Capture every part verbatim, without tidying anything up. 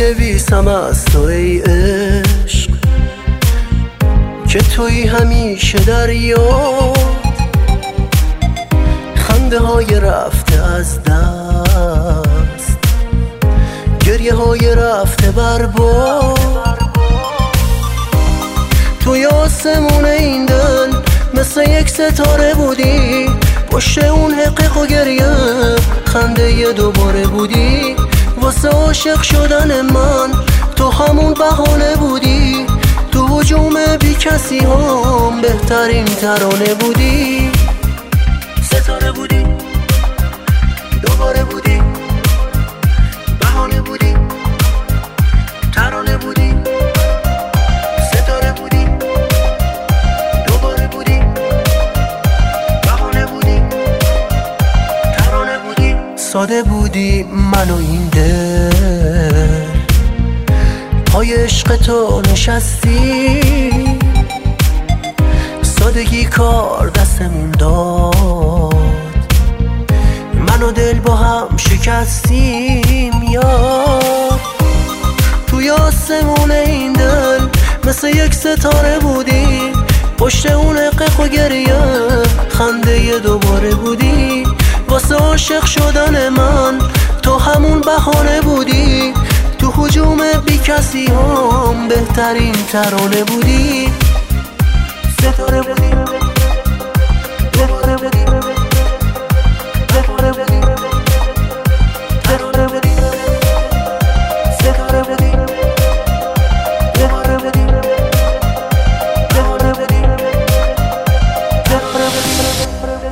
مینویسم از تو ای عشق که توی همیشه در یاد، خنده های رفته از دست، گریه های رفته برباد. توی آسمون این دل مثل یک ستاره بودی، پشت اون حقیق و گریه خنده یه دوباره بودی. واسه عاشق شدن من تو همون بهانه بودی، تو هجوم بی کسی هم بهترین ترانه بودی. ستاره بودی، دوباره بودی، بهانه بودی، ترانه بودی. ستاره بودی، دوباره بودی، بهانه بودی، ترانه بودی. ساده بودی من و این دل، پای عشق تو نشستی، سادگی کار دستمون داد، من و دل با هم شکستیم. یاد توی آسمون این دل مثل یک ستاره بودی، پشت اون حقیق و گریه خنده یه دوباره بودی. واسه عاشق شدن من تو همون بهانه بودی، تو هجوم بی کسی هم بهترین ترانه بودی. ستاره بودی، دوباره بودی، دوباره بودی، ترانه بودی. ستاره بودی، دوباره بودی، دوباره بودی، ترانه بودی.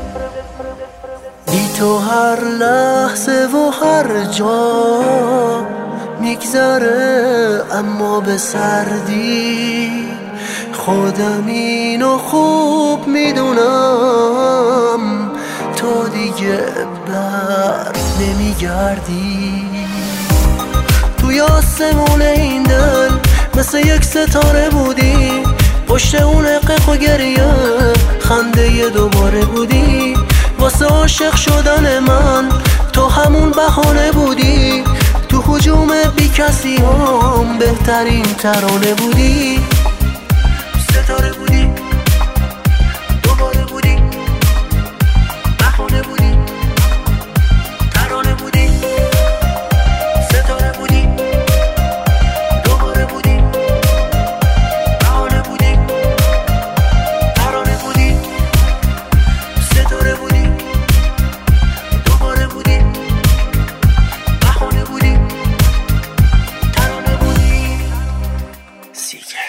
بی تو هر لحظه و هر جا میگذره اما به سردی، خودم اینو خوب میدونم تو دیگه بر نمیگردی. توی آسمون این دل مثل یک ستاره بودی، پشت اون حقیق و گریه خنده یه دوباره بودی. واسه عاشق شدن من تو همون بهانه بودی، تو هجوم بی کسی هم بهترین ترانه بودی. ستاره بودی، دوباره بودی، بهانه بودی، ترانه بودی. ستاره بودی، دوباره بودی، بهانه بودی، ترانه بودی. ستاره بودی، دوباره بودی، بهانه بودی، ترانه بودی. سیگه